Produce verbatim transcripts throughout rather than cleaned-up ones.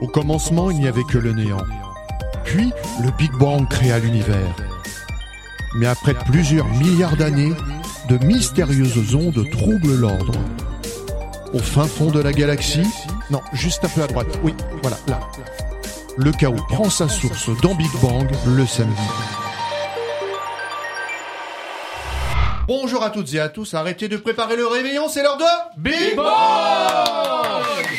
Au commencement, il n'y avait que le néant. Puis, le Big Bang créa l'univers. Mais après plusieurs milliards d'années, de mystérieuses ondes troublent l'ordre. Au fin fond de la galaxie, non, juste un peu à droite, oui, voilà, là. Le chaos prend sa source dans Big Bang le samedi. Bonjour à toutes et à tous, arrêtez de préparer le réveillon, c'est l'heure de Big Bang!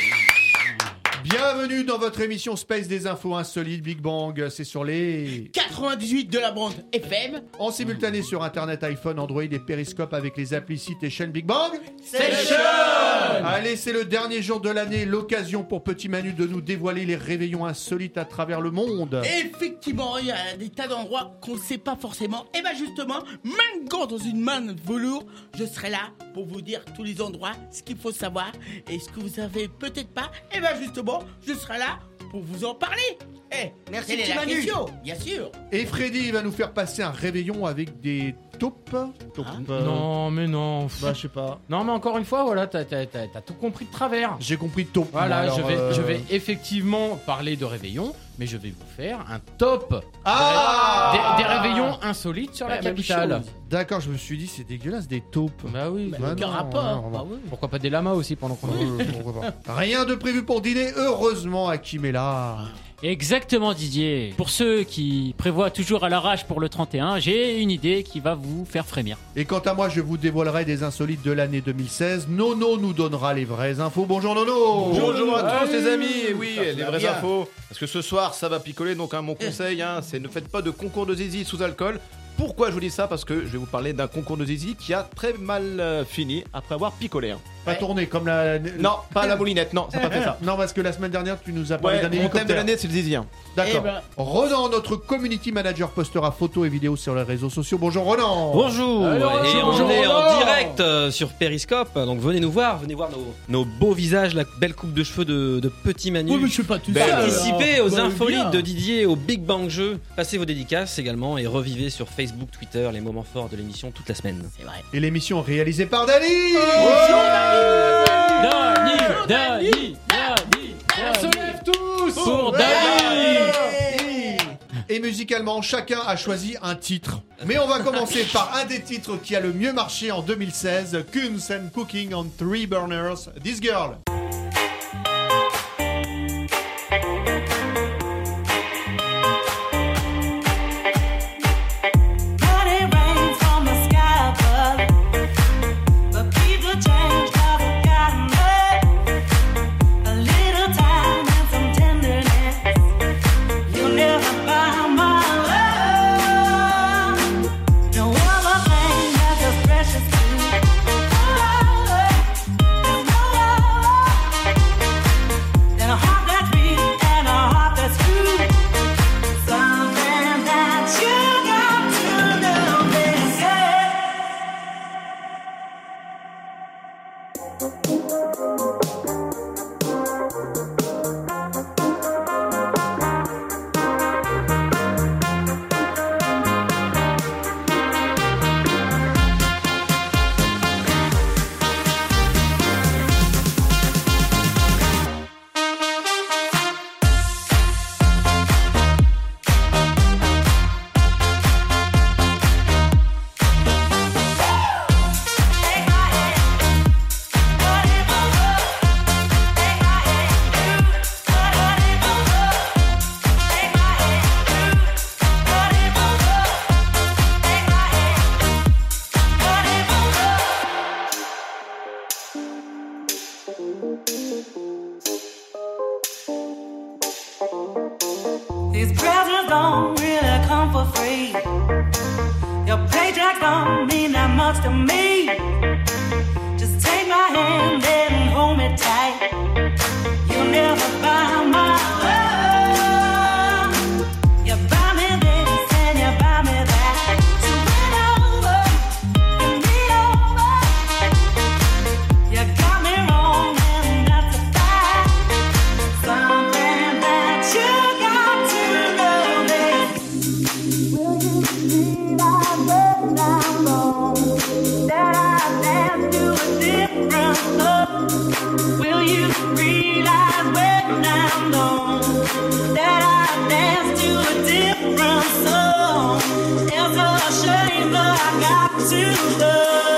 Bienvenue dans votre émission Space des infos insolites. Big Bang, c'est sur les quatre-vingt-dix-huit de la bande F M, en simultané sur Internet, iPhone, Android et Periscope avec les applis sites et chaînes Big Bang Station. Allez, c'est le dernier jour de l'année, l'occasion pour Petit Manu de nous dévoiler les réveillons insolites à travers le monde. Effectivement, il y a des tas d'endroits qu'on ne sait pas forcément. Et bien justement, Mango dans une main de velours, je serai là pour vous dire tous les endroits, ce qu'il faut savoir et ce que vous savez peut-être pas. Et bien justement, je serai là pour vous en parler. Eh, merci Petit Manu. Question, bien sûr. Et Freddy va nous faire passer un réveillon avec des taupes. Taupes. Hein Euh, Non, mais non. Bah, je sais pas. Non, mais encore une fois, voilà, t'as, t'as, t'as, t'as tout compris de travers. J'ai compris taupe. Voilà, Alors, je, vais, euh, je vais effectivement parler de réveillons, mais je vais vous faire un top Ah des, des réveillons insolites sur la Ouais, même capitale. chose. D'accord, je me suis dit, c'est dégueulasse, des taupes. Bah oui. Bah, Bah aucun non, rapport. non, non. Ah oui. Pourquoi pas des lamas aussi pendant qu'on Euh, pourquoi pas. Rien de prévu pour dîner, heureusement Hakim est là. Exactement Didier. Pour ceux qui prévoient toujours à l'arrache pour le trente et un, j'ai une idée qui va vous faire frémir. Et quant à moi, je vous dévoilerai des insolites de l'année deux mille seize. Nono nous donnera les vraies infos. Bonjour Nono. Bonjour à tous Salut. les amis, et oui, Ça les va vraies bien. infos. Parce que ce soir, ça va picoler, donc hein, mon conseil, hein, c'est ne faites pas de concours de zizi sous alcool. Pourquoi je vous dis ça? Parce que je vais vous parler d'un concours de zizi qui a très mal euh, fini après avoir picolé. hein. Pas tourné comme la... Non, pas la moulinette, non, ça n'a pas fait ça. Non, parce que la semaine dernière, tu nous as parlé Ouais, d'un mon thème hélicoptère. de l'année, c'est le zizi. hein. D'accord. Eh ben- Ronan, notre community manager, postera photos et vidéos sur les réseaux sociaux. Bonjour Ronan. Bonjour. Alors, Et on bonjour, est en bonjour. direct euh, sur Periscope, donc venez nous voir, venez voir nos, nos beaux visages, la belle coupe de cheveux de, de Petit Manu. Oui, mais je suis pas tout Belle. seul. Participez alors. aux Bah, infolites bien. de Didier, au Big Bang Jeu. Passez vos dédicaces également et revivez sur Facebook, Twitter les moments forts de l'émission toute la semaine. C'est vrai. Et l'émission réalisée par Dani. Dani, Dani, Dani, On se Dani. lève tous Pour Ouais. Dani. Et musicalement, chacun a choisi un titre. Mais on va commencer par un des titres qui a le mieux marché en deux mille seize, Kunz and Cooking on Three Burners, This Girl. Money rains from the sky above, but people change 'cause of kindness. A little time and some tenderness. You'll never buy my love. No other thing that's as precious to me. There's no love than a heart that's real and a heart that's true. Something that you got to know, they say. These presents don't really come for free. Your paycheck don't mean that much to me. Just take my hand and hold me tight. You'll never buy my love. You buy me this and you buy me that. So win over, win me over. You got me wrong and that's a fact. Something that you got to know this. Will you believe I read I'm wrong? That I dance to a different love. Will you realize when I'm to love.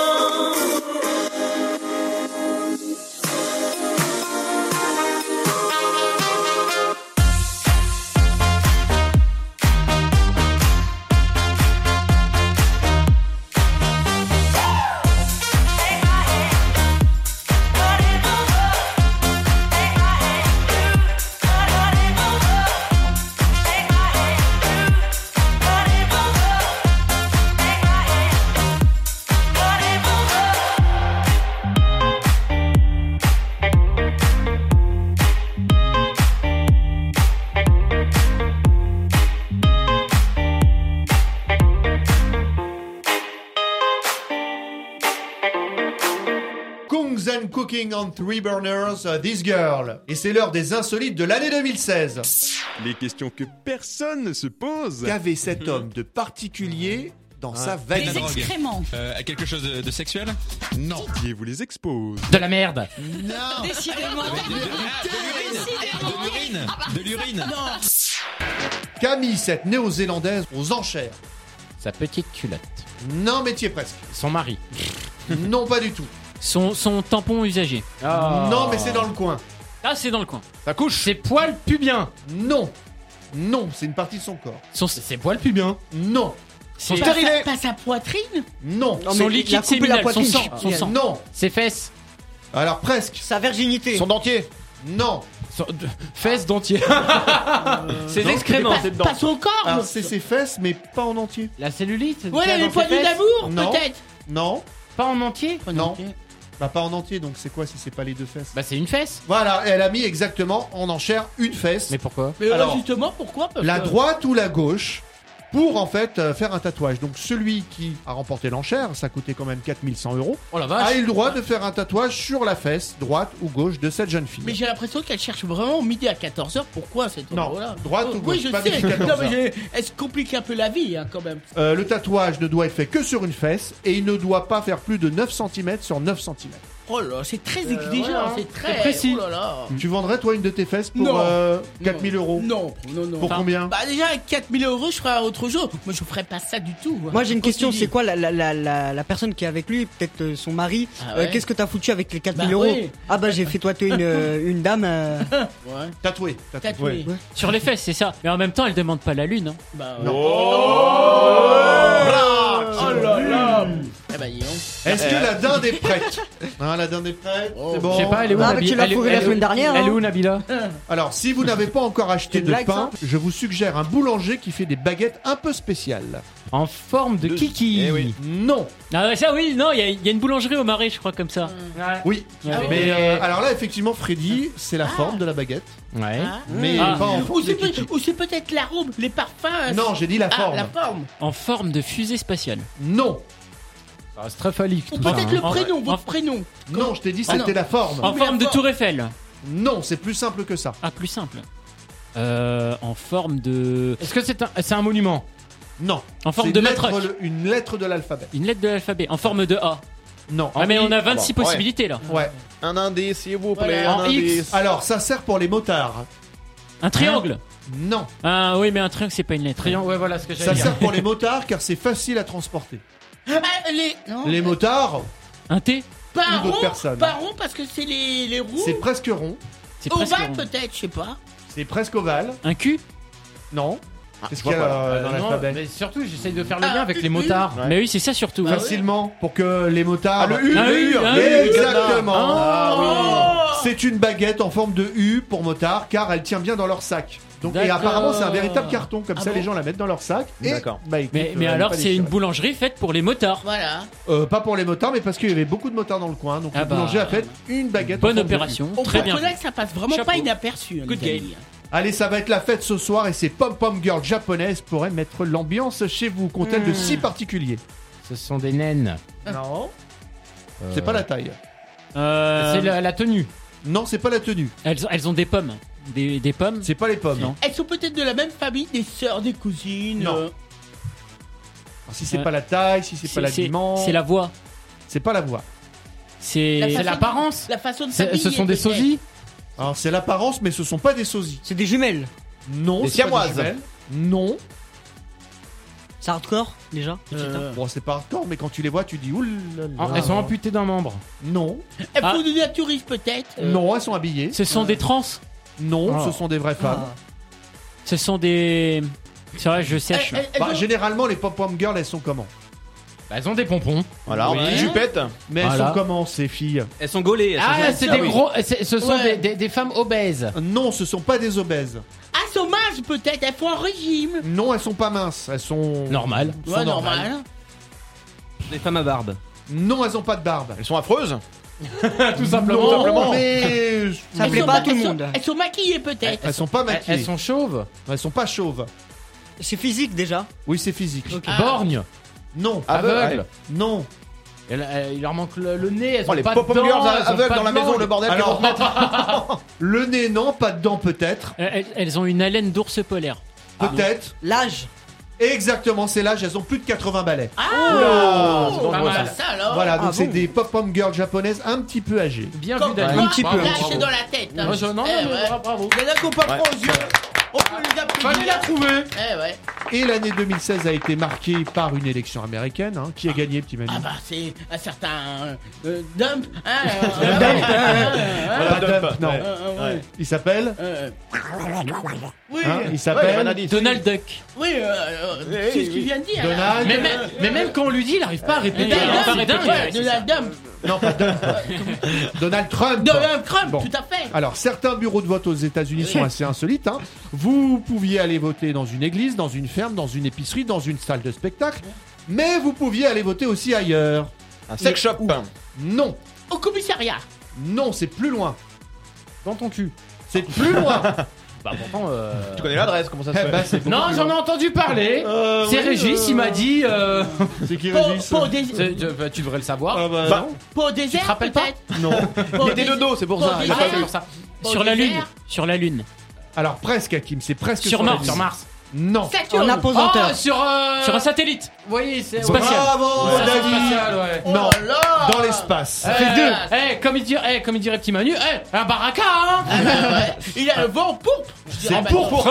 Kungs and Cooking on Three Burners, uh, This Girl. Et c'est l'heure des insolites de l'année deux mille seize. Les questions que personne ne se pose. Qu'avait cet homme de particulier dans sa veine? Des excréments. Euh, quelque chose de, de sexuel? Non. Qui vous les expose. De la merde. Non. Décidément. De l'urine. De l'urine. Qu'a mis cette néo-zélandaise aux enchères? Sa petite culotte. Non, mais t'y es presque. Son mari. Non, pas du tout. Son, son tampon usagé. Non, mais c'est dans le coin. Ah, c'est dans le coin. Sa couche. Ses poils pubiens. Non. Non, c'est une partie de son corps. Son, Ses poils pubiens. Non. c'est- Pas sa, pas sa poitrine. Non. son liquide séminal, son sang. Son sang. Non. Ses fesses. Alors presque. Sa virginité. Son dentier. Non. Son- de- fesses d'entier. Ses Non, excréments. c'était Pas son corps. Alors c'est ses fesses, mais pas en entier. La cellulite. Ouais, les poignées d'amour, Non. peut-être. Non. Pas en entier. Non. Bah pas en entier, donc c'est quoi si c'est pas les deux fesses? Bah c'est une fesse. Voilà, elle a mis exactement en enchère une fesse. Mais pourquoi? Mais Alors, justement, pourquoi? Parce La que- droite ou la gauche, pour en fait euh, faire un tatouage. Donc celui qui a remporté l'enchère, ça coûtait quand même quatre mille cent euros, Oh la a vache. eu le droit de faire un tatouage sur la fesse, droite ou gauche de cette jeune fille. Mais j'ai l'impression qu'elle cherche vraiment midi à quatorze heures. Pourquoi cet Non, endroit-là? droite ou gauche, Oui, je pas sais. midi quatorze Non, mais heures. j'ai- elle se complique un peu la vie, hein, quand même. Euh, le tatouage ne doit être fait que sur une fesse et il ne doit pas faire plus de neuf centimètres sur neuf centimètres. Oh là, c'est très Euh, exigeant, voilà. c'est très C'est précis. Oh là là. Tu vendrais toi une de tes fesses pour Non. euh, quatre mille euros? Non, non, non. Pour Enfin, combien? Bah déjà avec quatre mille euros, je ferais autre chose. Moi, je ferais pas ça du tout. Moi j'ai une question, Continue. c'est quoi la, la, la, la, la personne qui est avec lui, peut-être euh, son mari, Ah euh, ouais. qu'est-ce que t'as foutu avec les quatre mille Bah euros? oui. Ah bah j'ai fait tatouer une, euh, une dame. euh, Ouais. Tatoué. tatoué. Tatoué. Ouais. Sur les fesses, c'est ça. Mais en même temps, elle demande pas la lune. Hein. Bah, Non. Oh là là. Eh bah, dis donc. Est-ce que la dinde est prête? Hein, la dinde est prête? Oh. C'est bon. Je sais pas, elle est où Ah, mais Nabila tu l'as Elle est- fourré elle la est semaine où- dernière, Elle est hein. où Nabila? Alors, si vous n'avez pas encore acheté une de blague, pain, ça je vous suggère un boulanger qui fait des baguettes un peu spéciales. En forme de De- kiki. Eh oui. Non. Ah ouais, ça oui, non, il y, a- il y a une boulangerie au Marais, je crois, comme ça. Oui. Ah oui. Mais euh, alors là, effectivement, Freddy, c'est la Ah. forme de la baguette, Ouais. Ah. mais Ah. pas en Ou forme de c'est peut- kiki. ou c'est peut-être l'arôme, les parfums. hein, Non, c'est- j'ai dit la Ah, forme. la forme. En forme de fusée spatiale. Non. Ah, c'est très phallique Ou tout ça. peut-être hein. le En- prénom, en- votre prénom. Non, je t'ai dit Ah, c'était non. la forme. En mais forme la de forme- Tour Eiffel. Non, c'est plus simple que ça. Ah, plus simple. Euh, en forme de. Est-ce que c'est un, c'est un monument? Non. En forme C'est de une lettre, matraque. le- une lettre de l'alphabet. Une lettre de l'alphabet. En forme de A. Non. Ah, mais I. on a vingt-six Ah bon, ouais. possibilités là. Ouais. Un indice, s'il vous Voilà. plaît. En un X. indice. Alors, ça sert pour les motards. Un triangle. Non. Ah oui, mais un triangle, c'est pas une lettre. Triangle, ouais, voilà ce que Ça j'allais dire. sert pour les motards car c'est facile à transporter. Ah, les. Non. Les motards, Un T. Pas ou d'autres rond, personnes. pas rond parce que c'est les, les roues. c'est presque rond. C'est presque Ovale rond. peut-être, je sais pas. C'est presque ovale. Un cul. Non. Qu'est-ce je qu'il y a vois pas. euh, Ah, dans non, l'alphabet? mais surtout, j'essaye de faire le Ah, lien avec les U, U. motards. Mais oui, c'est ça surtout. Bah, Facilement, pour que les motards. Ah, le U, Un le U, U. un U. Exactement. Ah, oui. C'est une baguette en forme de U pour motards car elle tient bien dans leur sac. Donc et D'accord. apparemment c'est un véritable carton comme Ah ça bon les gens la mettent dans leur sac. Et, D'accord. bah, écoute, Mais, euh, mais elle alors, est pas c'est une déchirée. boulangerie faite pour les motards. Voilà. Euh, pas pour les motards mais parce qu'il y avait beaucoup de motards dans le coin. Donc Ah le bah. boulanger a fait une baguette. en Bonne forme de U. opération. On Très peut bien. reconnaître que ça passe vraiment Chapeau. pas inaperçu. hein, Good les game. amis. Allez, ça va être la fête ce soir et ces pom-pom girls japonaises pourraient mettre l'ambiance chez vous. Qu'ont-elles de si particulier? Ce sont des naines. Non. Euh, C'est pas la taille. Euh, C'est la, la tenue. Non, c'est pas la tenue. elles, elles ont des pommes. Des, des pommes. C'est pas les pommes. Non. Elles sont peut-être de la même famille, des sœurs, des cousines. Non. euh, Alors, si c'est Euh, pas la taille, si c'est pas l'habillement, C'est la voix. c'est pas la voix. C'est. La C'est façon- l'apparence. La façon de C'est- s'habiller. Ce sont des peut-être. sosies. Alors c'est l'apparence, mais ce sont pas des sosies. C'est des jumelles. Non. Des c'est pas siamoises. jumelles. Non. C'est hardcore déjà. Euh, Bon, c'est pas hardcore, mais quand tu les vois, tu dis oulala. Ah, elles sont amputées d'un membre. Non, Elles Ah. font du naturisme peut-être. euh, non, elles sont habillées. Ce sont des trans. Non, Ah. ce sont des vraies femmes. Ce sont des. C'est vrai, je sèche. elles- elles- elles Bah, ont- généralement, les pop-pom girls, elles sont comment? Bah, elles ont des pompons. Voilà, en Ouais. petite jupette. Mais elles Voilà. sont comment, ces filles? Elles sont gaulées. Elles sont Ah, gaulées. c'est Ah des oui. gros. c'est- Ce sont Ouais. des, des- des femmes obèses. Non, ce sont pas des obèses. Ah, saumage peut-être, elles font un régime. Non, elles sont pas minces. Elles sont. Normal. sont Ouais, normales. normal. Des femmes à barbe. Non, elles ont pas de barbe. Elles sont affreuses. Tout simplement. Non, simplement. mais. Ça Elles plaît sont pas à ma- tout le elles sont- monde. Elles sont maquillées peut-être. Elles sont pas Elles, maquillées. elles sont chauves. Elles sont pas chauves. C'est physique déjà. Oui, c'est physique. Ah. Borgnes. Non. Aveugles. Non. Elles- elles- il leur manque le, le nez. Elles Oh, ont les pas pop-up de dents, girls elles ont aveugles pas dans de la maison, langue. le bordel. Alors- qu'elles vont mettre. Le nez, non. Pas de dents, peut-être. Elles, elles ont une haleine d'ours polaire. Peut-être. L'âge. Exactement, c'est l'âge. Elles ont plus de quatre-vingts balais. Ah, Oula, c'est oh, dangereux, pas mal ça. ça alors. Voilà, donc Ah c'est bon des pop-pom girls japonaises un petit peu âgées. Bien Comme vu, Dani. toi, Un petit peu, là, un petit c'est peu. dans la tête. hein. Moi, je- non, non, Eh mais ouais. bra- bravo. Il y en a qui n'ont pas Ouais. froid aux yeux. On peut les applaudir. Fallait la trouver. Eh ouais. Et l'année deux mille seize a été marquée par une élection américaine. Hein. Qui a gagné, petit Manu? Ah bah c'est un certain euh, Dump. Hein, euh, Dump. ouais, ouais, Voilà, Pas Dump, Dump, non. ouais. euh, ouais. Ouais. Il s'appelle Euh, Oui, hein, Il Ouais, s'appelle Vanadis. Donald Duck. oui, euh, euh, c'est ce qu'il vient de dire. Donald. Mais même, mais même quand on lui dit, il arrive pas à répéter. Il arrive Dump, pas à répéter, ouais, ouais, c'est Donald Dump. Non, pas Dump. Donald Trump. Donald Trump, Bon. tout à fait. Alors, certains bureaux de vote aux États-Unis sont assez insolites. Hein. Vous pouviez aller voter dans une église, dans une ferme, dans une épicerie, dans une salle de spectacle, mais vous pouviez aller voter aussi ailleurs. Un sex shop. Non, Au commissariat. non, c'est plus loin. Dans ton cul. C'est plus loin. Bah pourtant. euh, Tu connais l'adresse, comment ça se Eh fait ben, c'est beaucoup Non, plus j'en ai loin. entendu parler. Euh, C'est oui, Régis, euh, il m'a dit. euh, C'est qui Pour, Régis pour des, c'est- tu- bah, tu devrais le savoir. Ah bah, Bah, non. pour des Tu te airs, rappelles pas peut-être. Non. Pour Il était des- de dos, c'est pour pour ça. des Il a pas airs. fait Pour ça. Pour Sur la des lune. airs. Sur la lune. Alors, presque, Hakim, c'est presque Sur la Mars. Lune. Sur Mars. Non. Saturne. En apesanteur. Oh, sur. euh, Sur un satellite. Vous voyez, c'est. Spatial. Bravo, Ouais, c'est David. spatial, ouais. Oh Non, là là. dans l'espace. Eh, eh, comme il dirait, eh, comme il dirait Petit Manu, eh, un baraka, hein. Ah, ouais. Il a le vent en poupe. Je C'est dirais, bah, pourpre.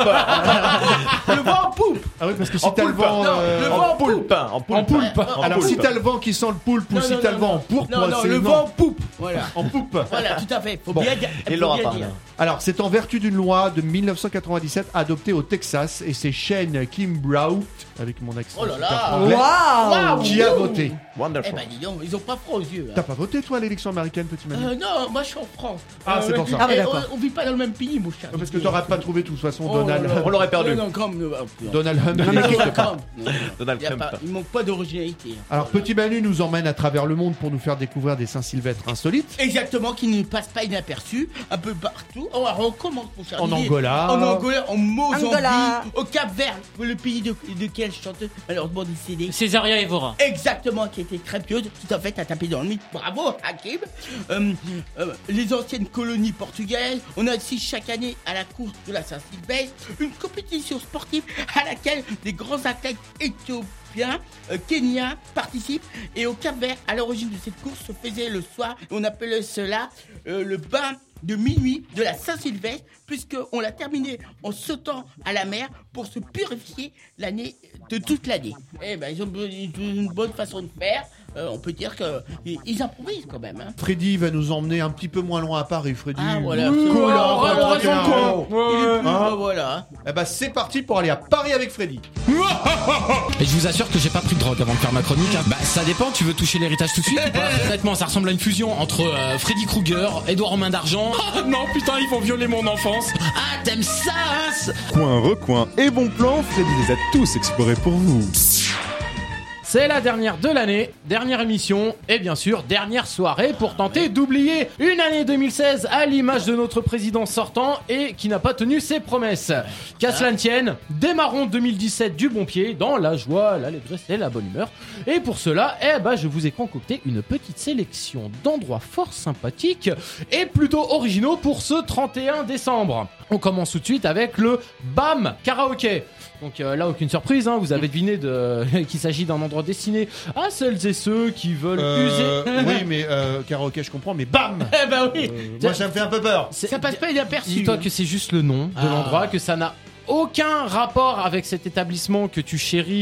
Le vent en poupe. Ah oui, parce que si En t'as le poulpe. vent... Non, euh, le vent En en poupe. poulpe. En poulpe. En poulpe. En Alors, poulpe. si t'as le vent qui sent le poulpe ou Non, si non, t'as non, le vent non. en pourpre, Non, non, c'est le non. vent en poupe. Voilà. En poupe. Voilà, tout à fait. Faut Bon. bien dire. Il faut l'aura bien pas. dire. Alors, c'est en vertu d'une loi de mille neuf cent quatre-vingt-dix-sept adoptée au Texas et c'est Shane Kim Brout, avec mon accent Oh là super là. franglais, Waouh. Waouh. qui a voté. Eh Wonderful. ben dis donc, ils ont pas froid aux yeux. hein. T'as pas voté, toi, à l'élection américaine, petit Manu Euh, non, moi je suis en France. Ah, Euh, c'est pour ça. Ah, ouais, et d'accord. on, on vit pas dans le même pays, mon cher. Parce que t'auras pas trouvé, de toute façon, Oh Donald... là là. On l'aurait perdu. Non, non, comme, euh, non. Donald Trump. Non, mais Donald Trump. Donald Il, y a Trump. pas, il manque pas d'originalité. hein. Alors, petit Manu nous emmène à travers le monde pour nous faire découvrir des Saint-Sylvestre insolites. Exactement, qui ne passe pas inaperçu, un peu partout. Oh, alors on commence, mon cher En Didier. Angola. En Angola, en Mozambique, Angola. au Cap-Vert, le pays de, de quelle chanteuse malheureusement décédée. Césaria Evora. Exactement, qui était très pieuse, tout à fait, t'as tapé dans le mythe, bravo Hakim. Euh, euh, les anciennes colonies portugaises, on a aussi chaque année à la course de la Saint-Sylvestre une compétition sportive à laquelle des grands athlètes éthiopiens, euh, kenyans participent. Et au Cap-Vert, à l'origine de cette course se faisait le soir, on appelait cela euh, le bain de minuit de la Saint-Sylvestre, puisqu'on l'a terminé en sautant à la mer pour se purifier l'année de toute l'année. Eh ben, ils ont ils ont une bonne façon de faire. Euh, on peut dire qu'ils ils improvisent quand même. Hein. Freddy va nous emmener un petit peu moins loin à Paris, Freddy. Ah voilà. Cool, c'est- voilà, hein, voilà, voilà, voilà. voilà. Il est plus- Hein bah, voilà. Eh ben, c'est parti pour aller à Paris avec Freddy. Et je vous assure que j'ai pas pris de drogue avant de faire ma chronique. hein. Bah ça dépend, tu veux toucher l'héritage tout de suite ou pas? Honnêtement, ça ressemble à une fusion entre euh, Freddy Krueger, Edouard en main d'argent. Ah, non putain, ils vont violer mon enfance. Ah, t'aimes ça hein? Coin, recoin et bon plan, Freddy les a tous explorés pour vous. C'est la dernière de l'année, dernière émission et bien sûr dernière soirée pour tenter d'oublier une année deux mille seize à l'image de notre président sortant et qui n'a pas tenu ses promesses. Qu'à cela ne tienne, démarrons deux mille dix-sept du bon pied dans la joie, l'allégresse et la bonne humeur. Et pour cela, eh ben, je vous ai concocté une petite sélection d'endroits fort sympathiques et plutôt originaux pour ce trente et un décembre. On commence tout de suite avec le BAM Karaoké. Donc euh, là, aucune surprise, hein, vous avez deviné de... qu'il s'agit d'un endroit destiné à celles et ceux qui veulent Euh, user. oui, mais euh, karaoké, je comprends, mais bam Eh ben oui. Euh, Moi, ça me fait un peu peur. C'est- Ça passe pas inaperçu. Dis-toi hein. que c'est juste le nom de Ah. l'endroit, que ça n'a aucun rapport avec cet établissement que tu chéris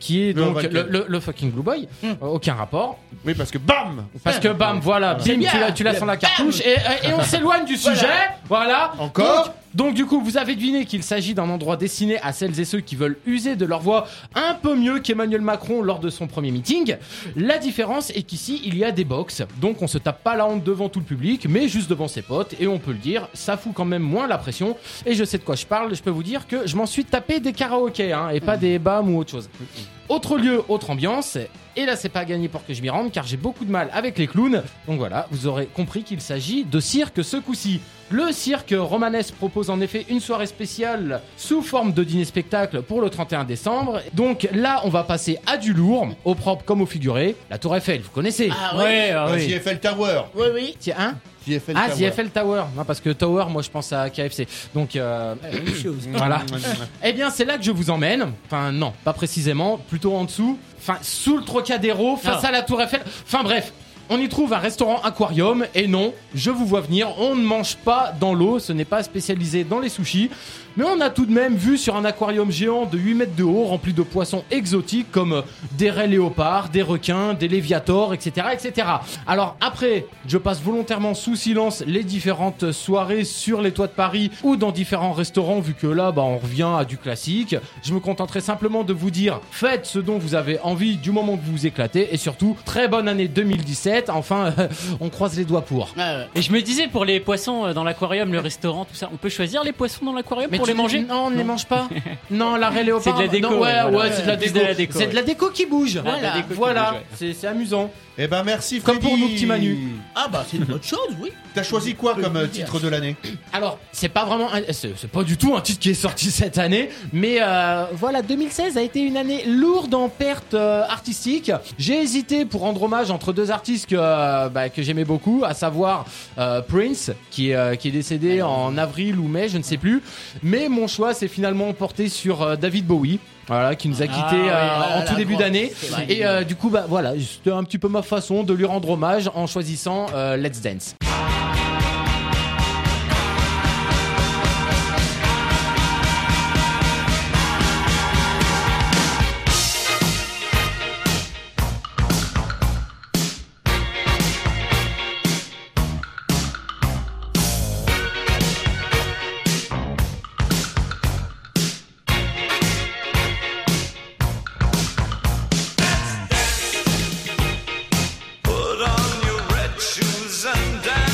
qui est Le donc Vulcan. le, le- le fucking Blue Boy. Euh, aucun rapport. Oui, parce que bam Parce que bam, voilà, C'est bim, bien. tu la, tu la sens la Bam. cartouche et, et on s'éloigne du Voilà. sujet. Voilà. Encore Donc, donc du coup, vous avez deviné qu'il s'agit d'un endroit destiné à celles et ceux qui veulent user de leur voix un peu mieux qu'Emmanuel Macron lors de son premier meeting. La différence est qu'ici, il y a des box. Donc on se tape pas la honte devant tout le public, mais juste devant ses potes. Et on peut le dire, ça fout quand même moins la pression. Et je sais de quoi je parle, je peux vous dire que je m'en suis tapé des karaokés, hein, et pas des bams ou autre chose. Autre lieu, autre ambiance. Et là, c'est pas gagné pour que je m'y rende, car j'ai beaucoup de mal avec les clowns. Donc voilà, vous aurez compris qu'il s'agit de cirque ce coup-ci. Le cirque romanesque propose en effet une soirée spéciale sous forme de dîner-spectacle pour le trente et un décembre. Donc là, on va passer à du lourd, au propre comme au figuré. La Tour Eiffel, vous connaissez? Ah oui. Ouais, ah Bah, oui. The Eiffel Tower. Oui, oui. Tiens, hein The Eiffel Ah, Tower. The Eiffel Tower. Non, parce que Tower, moi, je pense à K F C. Donc, euh, Même chose. voilà. Eh bien, c'est là que je vous emmène. Enfin, non, pas précisément, plutôt en dessous. Enfin, sous le Trocadéro, face Ah. à la Tour Eiffel. Enfin, bref. On y trouve un restaurant aquarium et non, je vous vois venir, on ne mange pas dans l'eau, ce n'est pas spécialisé dans les sushis. Mais on a tout de même vu sur un aquarium géant de huit mètres de haut rempli de poissons exotiques comme des raies léopards, des requins, des léviators, et cetera, et cetera. Alors après, je passe volontairement sous silence les différentes soirées sur les toits de Paris ou dans différents restaurants vu que là, bah, on revient à du classique. Je me contenterai simplement de vous dire, faites ce dont vous avez envie du moment que vous vous éclatez et surtout, très bonne année deux mille dix-sept. Enfin, on croise les doigts pour. Ah, ouais. Et je me disais pour les poissons euh, dans l'aquarium, le restaurant, tout ça, on peut choisir les poissons dans l'aquarium pour tu- les manger? Non, on ne les mange pas. Non, la raie léopard. C'est de la déco, non, ouais, ouais, voilà. ouais, c'est de la C'est déco. de la déco, C'est de la ouais. déco qui bouge. Ah, de la Voilà, déco qui voilà. bouge, ouais. C'est c'est amusant. Eh ben merci Comme Freddy. pour nous, petits Manu. Ah bah c'est une bonne chose, oui. T'as choisi quoi comme euh, titre de l'année? Alors, c'est pas vraiment, un- c'est c'est pas du tout un titre qui est sorti cette année, mais euh, voilà, deux mille seize a été une année lourde en pertes euh, artistiques. J'ai hésité pour rendre hommage entre deux artistes que, euh, bah, que j'aimais beaucoup, à savoir euh, Prince, qui est, euh, qui est décédé en avril ou mai, je ne sais plus. Mais mon choix s'est finalement porté sur euh, David Bowie. Voilà, qui nous a Ah, quittés oui, euh, voilà, en tout la début grosse, d'année. c'est vrai. Et euh, du coup, bah voilà, c'était un petit peu ma façon de lui rendre hommage en choisissant euh, Let's Dance. Put on your red shoes and dance.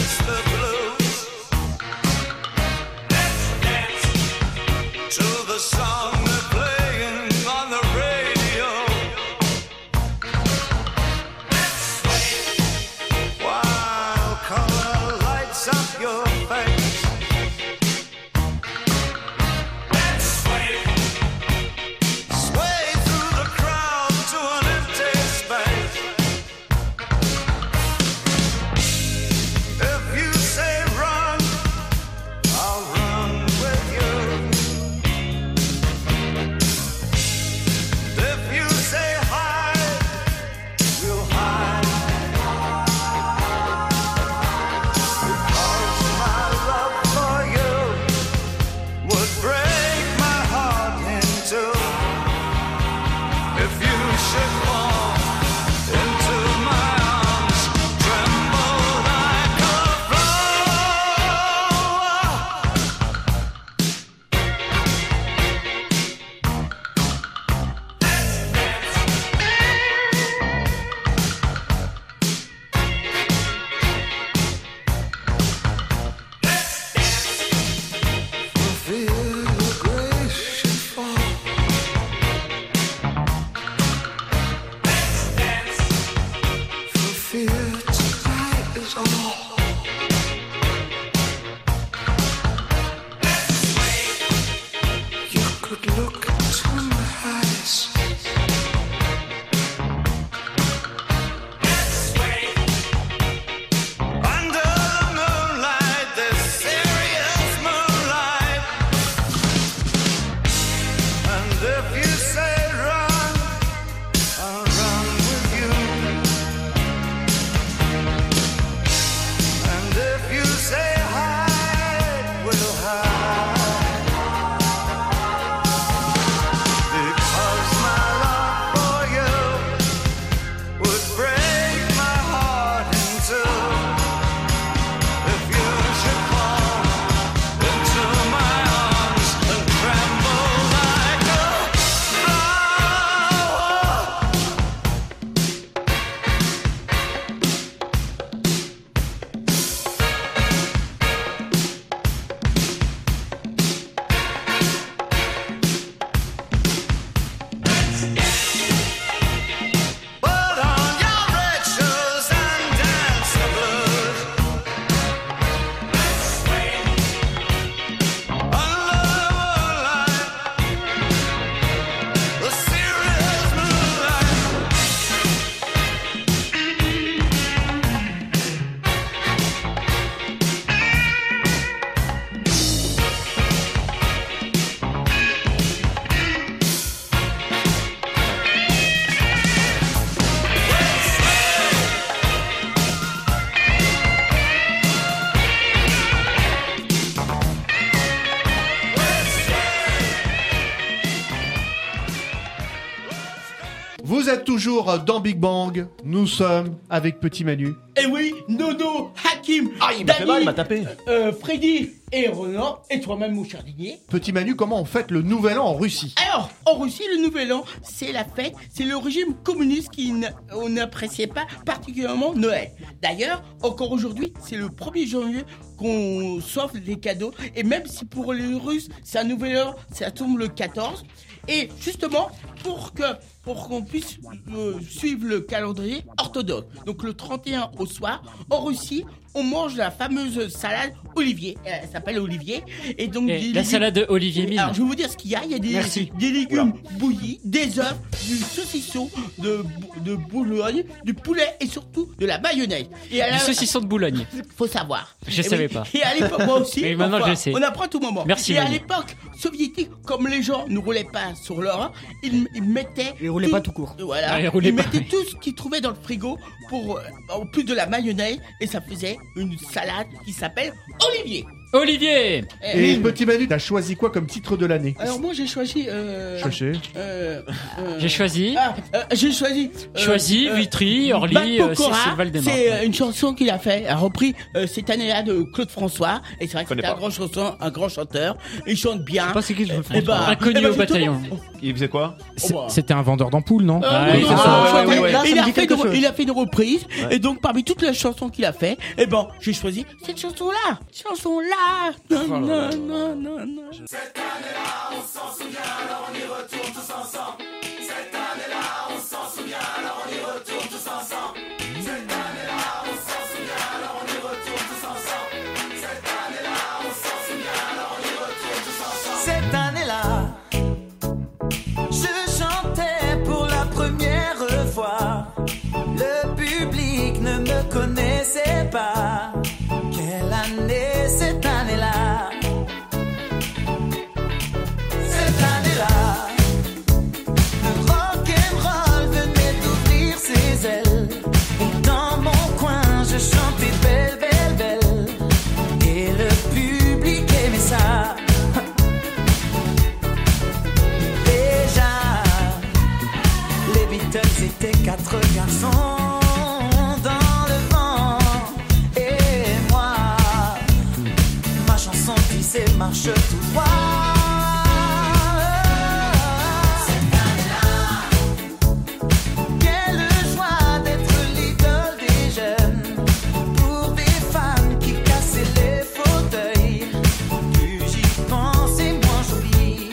Vous êtes toujours dans Big Bang. Nous sommes avec Petit Manu. Et oui, Nono, Hakim, Ah, il m'a fait Dani, mal, il m'a tapé. euh, Freddy et Ronan, et toi-même, mon cher Digné. Petit Manu, comment on fête le Nouvel An en Russie? Alors, en Russie, le Nouvel An, c'est la fête, c'est le régime communiste qui n- on n'appréciait pas particulièrement Noël. D'ailleurs, encore aujourd'hui, c'est le premier janvier qu'on s'offre des cadeaux, et même si pour les Russes, c'est un Nouvel An, ça tombe le quatorze. Et justement, pour que pour qu'on puisse euh, suivre le calendrier orthodoxe, donc le trente et un au soir, en Russie, on mange la fameuse salade Olivier. Elle s'appelle Olivier. Et donc Et des la légumes- salade Olivier Mine. Alors je vais vous dire ce qu'il y a. Il y a des, Merci. des légumes bouillis, des œufs, du saucisson, de, bou- de boulogne, du poulet et surtout de la mayonnaise. Et à la- Du saucisson de Boulogne. faut savoir. Je Et savais oui. pas. Et à l'époque, moi aussi. Et maintenant, parfois, je sais. On apprend à tout moment. Merci, Et à Manu. l'époque soviétique, comme les gens ne roulaient pas sur l'or, ils, ils mettaient. Ils roulaient pas tout court. Voilà. Ah, ils roulaient pas, mettaient oui. tout ce qu'ils trouvaient dans le frigo pour, euh, en plus de la mayonnaise, et ça faisait une salade qui s'appelle Olivier. Olivier. Eh, Et Petit Manu, t'as choisi quoi comme titre de l'année? Alors moi j'ai choisi. Euh, Cherchez. euh, euh, J'ai choisi. Ah, euh, j'ai choisi. euh, Choisi, euh, Vitry, Orly, Bad euh, Pokora, c'est Valdemar. c'est euh, une chanson qu'il a fait, a repris euh, cette année-là de Claude François. Et c'est vrai que Connais c'était un pas. grand chanson, un grand chanteur. Il chante bien. Pas c'est qui Claude Eh ben, François. Inconnu eh ben, au justement, bataillon. Il faisait quoi? C'est- bah. C'était un vendeur d'ampoules, non Euh, Ah, oui, oui, il, c'est a ça. chanté, Ouais, ouais, ouais. Là, ça il me a dit fait quelque de- chose. il a fait une reprise, et donc parmi toutes les chansons qu'il a fait, eh ben j'ai choisi cette chanson-là, chanson-là. Non, non, non, non, non. Cette année-là, je chantais pour la première fois. Le public ne me connaissait pas. Quelle année cette année-là? Cette année-là, le rock'n'roll venait d'ouvrir ses ailes. Et dans mon coin, je chantais belle, belle, belle. Et le public aimait ça. Déjà, les Beatles étaient quatre garçons dans le vent. Et moi, ma chanson disait marche tout droit. Cette année-là, quelle joie d'être l'idole des jeunes. Pour des femmes qui cassaient les fauteuils. Plus j'y pense et moins j'oublie.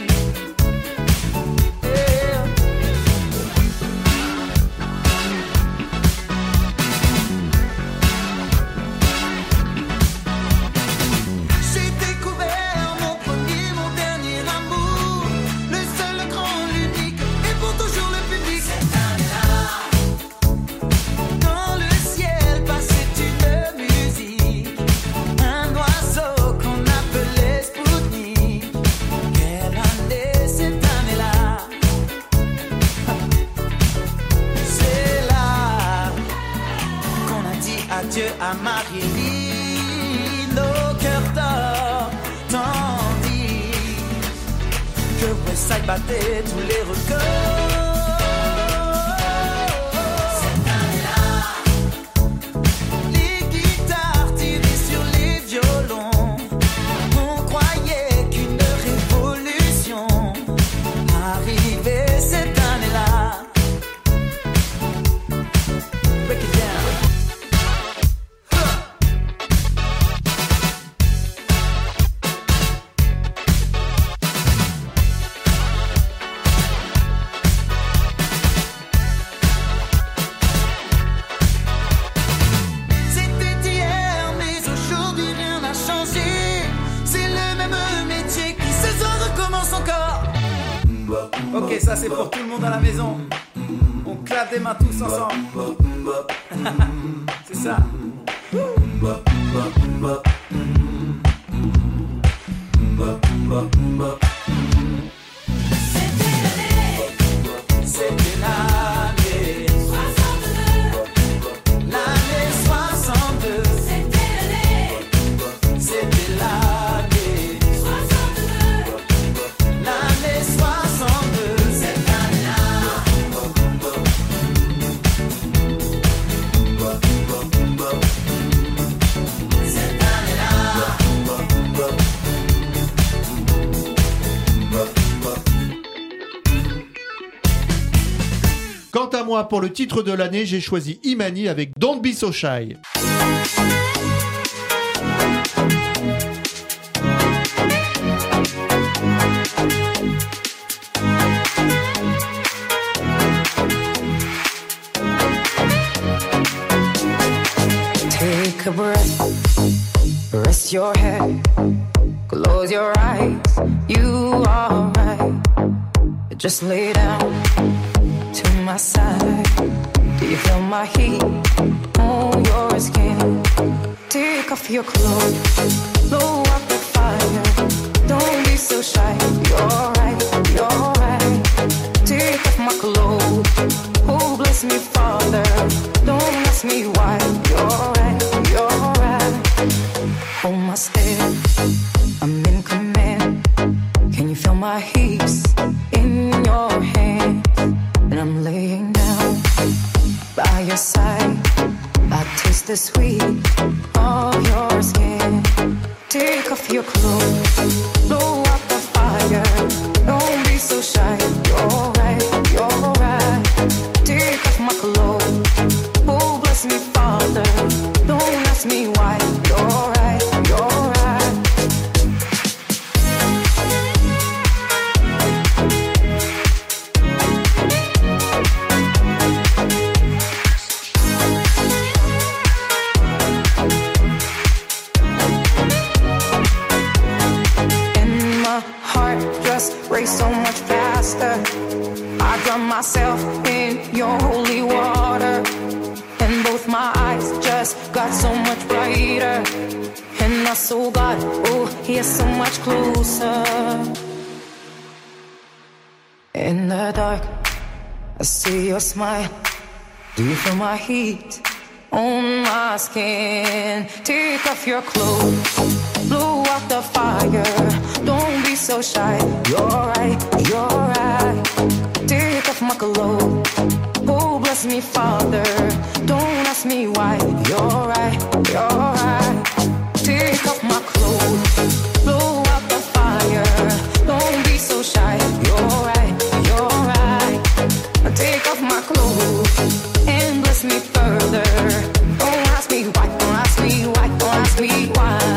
J'ai découvert mon premier, mon dernier amour. Le seul, le grand, l'unique, et pour toujours le public. Cette année-là, dans le ciel passait une musique. Un oiseau qu'on appelait Spoutnik. Quelle année cette année-là? C'est là qu'on a dit adieu à Marie. Nos cœurs d'or, tandis que Westside battait tous les records. Cette année-là, les guitares tirées sur les violons. On croyait qu'une révolution arrivait cette année-là. Break it down. C'était hier, mais aujourd'hui rien n'a changé. C'est le même métier qui ce soir recommence encore. Ok, ça c'est pour tout le monde à la maison. On claque des mains tous ensemble. C'est ça. C'était l'année L'année soixante-deux. C'était l'année L'année soixante-deux. Cette année-là, moi, pour le titre de l'année, j'ai choisi Imani avec Don't Be So Shy. Take a breath, rest your head, close your eyes, you are right. Just lay down to my side. Do you feel my heat on your skin? Take off your clothes, blow up the fire. Don't be so shy, you're right, you're right. Take off my clothes, oh bless me Father. Don't ask me why, you're right, you're right. Hold my step, I'm in command. Can you feel my heat in your hands? And I'm laying down by your side. I taste the sweet of your skin. Take off your clothes, blow up the fire. Don't be so shy, you're right, you're right. Take off my clothes, oh bless me Father. Don't ask me why, you're right, you're right. Race so much faster. I drown myself in your holy water, and both my eyes just got so much brighter. And my soul got, oh, here so much closer. In the dark, I see your smile. Do you feel my heat on my skin? Take off your clothes, blow out the fire. Don't be so shy, you're right, you're right. Take off my clothes, oh bless me Father. Don't ask me why, you're right, you're right. Take off my clothes, blow out the fire. Don't be so shy, you're right, you're right. Take off my clothes and bless me further. Don't ask me why, don't ask me why, don't ask me why.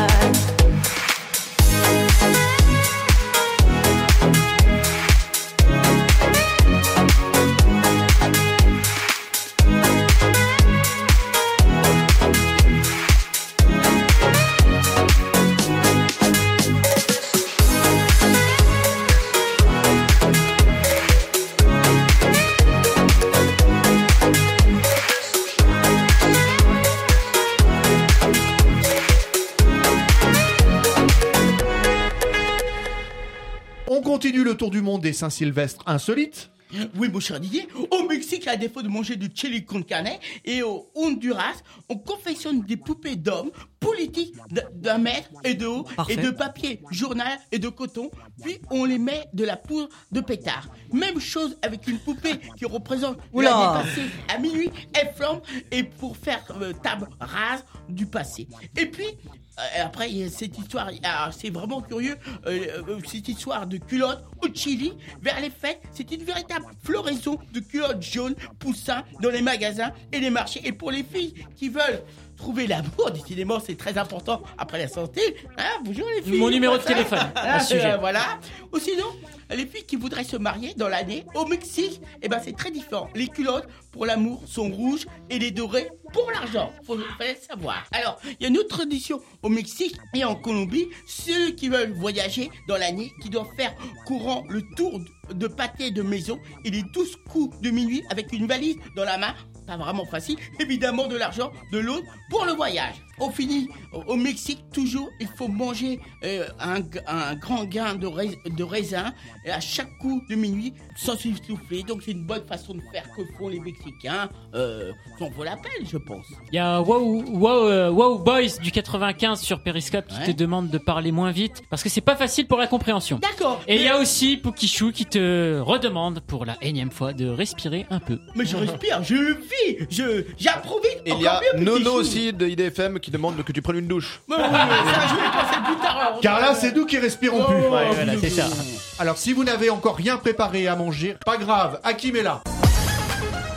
On continue le tour du monde des Saint-Sylvestre insolites. Oui, mon cher Didier, au Mexique, à défaut de manger du chili con carne, et au Honduras, on confectionne des poupées d'hommes politiques d'un mètre et de haut, Parfait. et de papier journal et de coton, puis on les met de la poudre de pétard. Même chose avec une poupée qui représente Oula. l'année passée à minuit, elle flambe, et pour faire euh, table rase du passé. Et puis, Euh, après, il y a cette histoire, alors, c'est vraiment curieux, euh, euh, cette histoire de culottes au Chili, vers les fêtes, c'est une véritable floraison de culottes jaunes poussant dans les magasins et les marchés. Et pour les filles qui veulent trouver l'amour, décidément, c'est très important après la santé. Hein, bonjour les filles. Mon numéro de Voilà. téléphone, Ah, à ce sujet. euh, voilà. Ou sinon, les filles qui voudraient se marier dans l'année, au Mexique, eh ben, c'est très différent. Les culottes pour l'amour sont rouges et les dorées pour l'argent. Faut, fallait le savoir. Alors, il y a une autre tradition au Mexique et en Colombie. Ceux qui veulent voyager dans l'année, qui doivent faire courant le tour de pâté de maison et les douze coups de minuit avec une valise dans la main. Pas vraiment facile. Évidemment, de l'argent, de l'autre pour le voyage. On finit au Mexique, toujours, il faut manger euh, un, un grand gain de, rais, de raisin et à chaque coup de minuit sans s'essouffler. Donc, c'est une bonne façon de faire que font les Mexicains. Euh, on vaut la peine, je pense. Il y a Wow, wow, euh, wow Boys du quatre-vingt-quinze sur Periscope qui Ouais. te demande de parler moins vite parce que c'est pas facile pour la compréhension. D'accord. Et il mais- y a aussi Poukichou qui te redemande pour la énième fois de respirer un peu. Mais je respire, je vis, je j'approuve. Il y a Nono aussi de I D F M qui demande que tu prennes une douche. Mais oui, mais ça, je vais passer plus tard. Car là, c'est nous qui respirons plus. Oh, Ouais, voilà, c'est ça. Alors, si vous n'avez encore rien préparé à manger, pas grave, Hakim est là. Il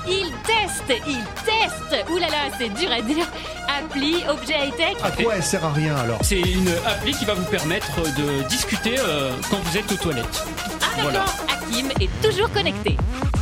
teste, il teste. Ouh là là, c'est dur à dire. Appli, objet high-tech. À quoi elle sert à rien alors? C'est une appli qui va vous permettre de discuter euh, quand vous êtes aux toilettes. Ah d'accord, Voilà. Hakim est toujours connecté.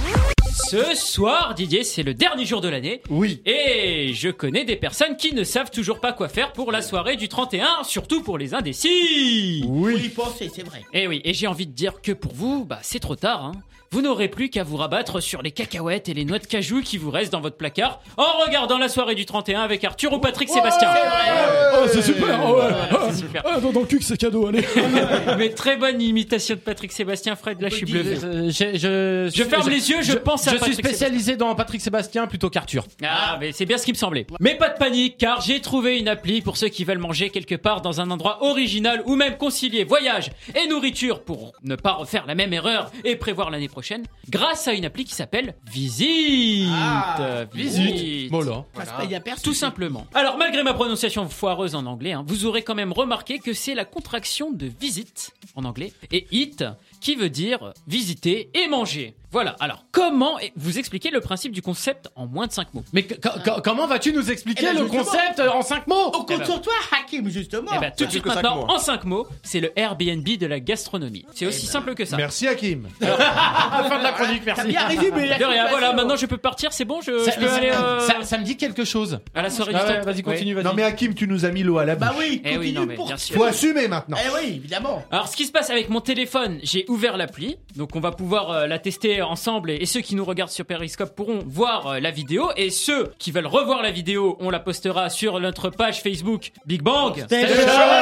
Ce soir, Didier, c'est le dernier jour de l'année. Oui. Et je connais des personnes qui ne savent toujours pas quoi faire pour la soirée du trente et un, surtout pour les indécis. Faut y penser, c'est vrai. Et oui, et j'ai envie de dire que pour vous, bah c'est trop tard, hein. Vous n'aurez plus qu'à vous rabattre sur les cacahuètes et les noix de cajou qui vous restent dans votre placard en regardant la soirée du trente et un avec Arthur ou Patrick Sébastien. Oh, c'est super. Oh, ouais. C'est super. Ah, dans, dans le cul que c'est cadeau, allez. Mais très bonne imitation de Patrick Sébastien, Fred, là je suis bluffé. Euh, je, je, Je ferme les yeux, je pense à Je Patrick suis spécialisé dans Patrick Sébastien plutôt qu'Arthur. Ah, mais c'est bien ce qui me semblait. Mais pas de panique, car j'ai trouvé une appli pour ceux qui veulent manger quelque part dans un endroit original ou même concilier voyage et nourriture pour ne pas refaire la même erreur et prévoir l'année prochaine, grâce à une appli qui s'appelle Visite. Ah, Visite. Voilà. Ça se paye à personne. Tout simplement. Alors, malgré ma prononciation foireuse en anglais, hein, vous aurez quand même remarqué que c'est la contraction de visite en anglais et eat qui veut dire visiter et manger. Voilà. Alors, comment vous expliquer le principe du concept en moins de cinq mots? Mais co- co- comment vas-tu nous expliquer Eh ben, le justement. concept en cinq mots? On compte sur toi, Hakim, justement. Eh ben, tout de plus suite que cinq maintenant, mots. en cinq mots, c'est le Airbnb de la gastronomie. C'est aussi simple que ça. Merci Hakim. Fin de la chronique, T'as merci. bien résumé la De rien, voilà, situation. maintenant je peux partir, c'est bon, je, Ça, je peux aller euh, ça, ça me dit quelque chose. à la soirée Ah du ouais, temps. vas-y, continue, vas-y. Non mais Hakim, tu nous as mis l'eau à la bouche. Bah oui, Eh oui, continue non, mais pour bien sûr. Faut assumer maintenant. Eh oui, évidemment. Alors, ce qui se passe avec mon téléphone, j'ai ouvert l'appli, donc on va pouvoir euh, la tester ensemble, et, et ceux qui nous regardent sur Periscope pourront voir euh, la vidéo, et ceux qui veulent revoir la vidéo, on la postera sur notre page Facebook Big Bang Station.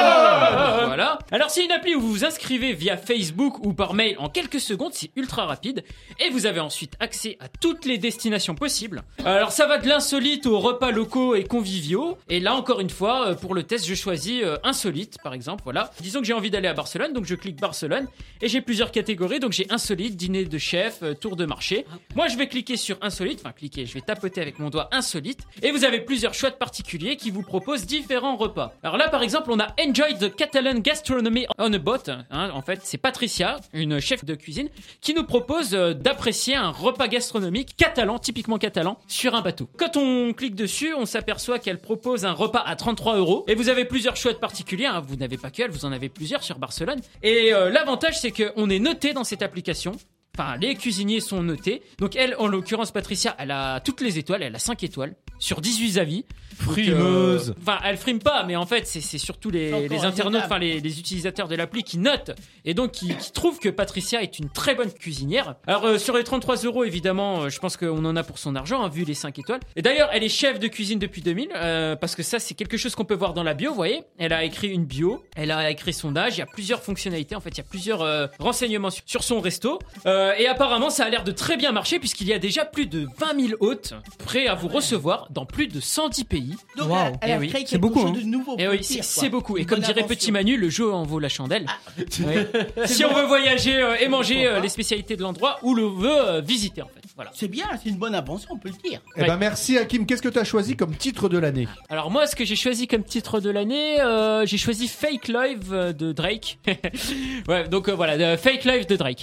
Voilà. Alors, c'est une appli où vous vous inscrivez via Facebook ou par mail en quelques secondes, c'est ultra rapide, et vous avez ensuite accès à toutes les destinations possibles. Alors, ça va de l'insolite aux repas locaux et conviviaux, et là encore une fois, euh, pour le test, je choisis euh, insolite, par exemple, voilà. Disons que j'ai envie d'aller à Barcelone, donc je clique Barcelone, et j'ai plusieurs catégories, donc j'ai insolite, dîner de chef, euh, tour de marché. Moi, je vais cliquer sur insolite, enfin cliquer, je vais tapoter avec mon doigt insolite, et vous avez plusieurs choix de particuliers qui vous proposent différents repas. Alors là, par exemple, on a Enjoy the Catalan Gastronomy on a Boat, hein, en fait, c'est Patricia, une chef de cuisine, qui nous propose euh, d'apprécier un repas gastronomique catalan, typiquement catalan, sur un bateau. Quand on clique dessus, on s'aperçoit qu'elle propose un repas à trente-trois euros, et vous avez plusieurs choix de particuliers, hein, vous n'avez pas qu'elle, vous en avez plusieurs sur Barcelone, et euh, l'avantage c'est qu'on est noté dans cette application. Enfin, les cuisiniers sont notés. Donc elle, en l'occurrence Patricia, elle a toutes les étoiles, elle a cinq étoiles sur dix-huit avis. Frimeuse. Enfin, elle frime pas, mais en fait, c'est c'est surtout les, C'est les encore internautes, raisonnable. enfin les, les utilisateurs de l'appli qui notent et donc qui, qui trouvent que Patricia est une très bonne cuisinière. Alors euh, sur les trente-trois euros, évidemment, euh, je pense qu'on en a pour son argent, hein, vu les cinq étoiles. Et d'ailleurs, elle est chef de cuisine depuis deux mille, euh, parce que ça, c'est quelque chose qu'on peut voir dans la bio, vous voyez. Elle a écrit une bio, elle a écrit son âge, il y a plusieurs fonctionnalités, en fait, il y a plusieurs euh, renseignements sur, sur son resto. Euh, et apparemment, ça a l'air de très bien marcher puisqu'il y a déjà plus de vingt mille hôtes prêts à vous recevoir dans plus de cent dix pays. Donc, Wow. elle, elle a Eh oui. créé C'est quelque beaucoup, chose hein. de nouveau. Et faut oui, le c'est dire, c'est quoi. beaucoup. Et Une comme bonne dirait invention. Petit Manu, le jeu en vaut la chandelle. Ah. Ouais. Si on veut voyager euh, et manger euh, les spécialités de l'endroit ou le veut euh, visiter en fait. Voilà. C'est bien, c'est une bonne invention, on peut le dire. Eh ben merci Hakim, qu'est-ce que tu as choisi comme titre de l'année? Alors moi, ce que j'ai choisi comme titre de l'année, euh, j'ai choisi Fake Live euh, de Drake. Ouais, donc euh, voilà, de Fake Live de Drake.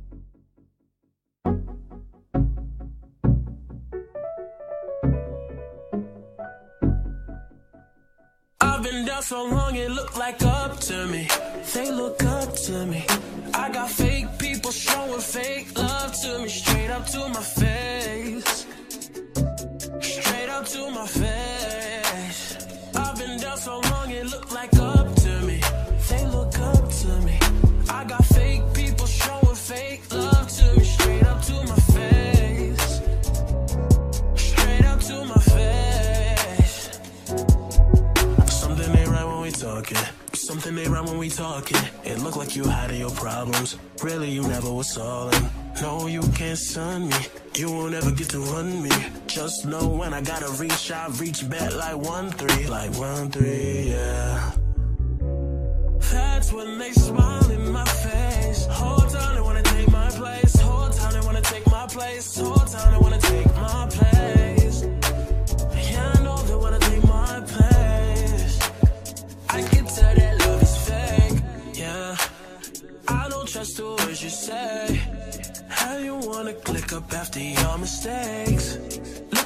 I've been down so long it look like up to me. They look up to me. I got fake people showing fake love to me. Straight up to my face. Straight up to my face. I've been down so long it look like up to me. They look up to me. I got fake people showing fake love to me. Straight up to my face. Straight up to my face. Something ain't right when we talking. Something ain't right when we talking. It look like you hiding your problems. Really, you never was solving. No, you can't sun me. You won't ever get to run me. Just know when I gotta reach, I reach back like one three, like one three, yeah. That's when they smile in my face. Whole time they wanna take my place. Whole time they wanna take my place. Whole time they wanna take my place. Yeah, I know they wanna take my place. I can tell that love is fake, yeah. I don't trust the words you say. How you wanna click up after your mistakes? Look